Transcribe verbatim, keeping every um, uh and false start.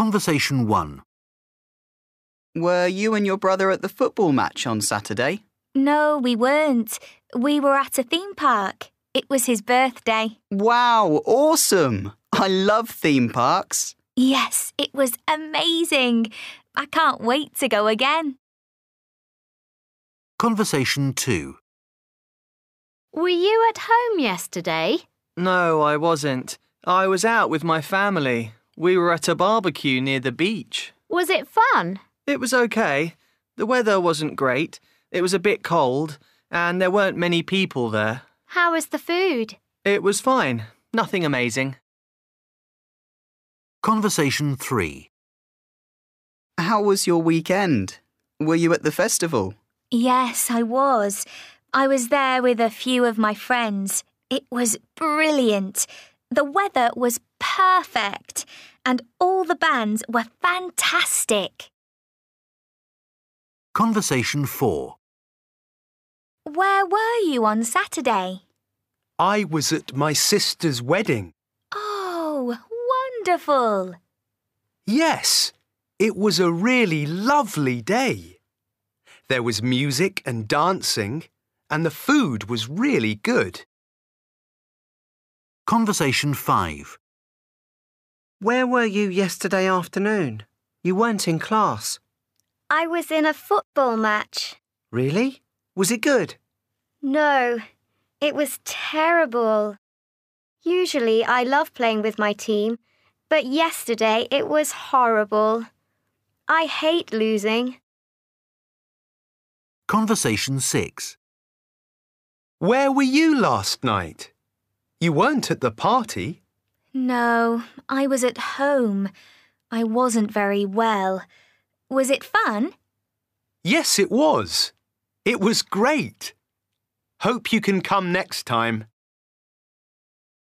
Conversation one. Were you and your brother at the football match on Saturday? No, we weren't. We were at a theme park. It was his birthday. Wow, awesome! I love theme parks. Yes, it was amazing. I can't wait to go again. Conversation two. Were you at home yesterday? No, I wasn't. I was out with my family. We were at a barbecue near the beach. Was it fun? It was okay. The weather wasn't great. It was a bit cold, and there weren't many people there. How was the food? It was fine. Nothing amazing. Conversation three. How was your weekend? Were you at the festival? Yes, I was. I was there with a few of my friends. It was brilliant. The weather was perfect, and all the bands were fantastic. Conversation four. Where were you on Saturday? I was at my sister's wedding. Oh, wonderful! Yes, it was a really lovely day. There was music and dancing, and the food was really good. Conversation five. Where were you yesterday afternoon? You weren't in class. I was in a football match. Really? Was it good? No, it was terrible. Usually I love playing with my team, but yesterday it was horrible. I hate losing. Conversation six. Where were you last night? You weren't at the party. No, I was at home. I wasn't very well. Was it fun? Yes, it was. It was great. Hope you can come next time.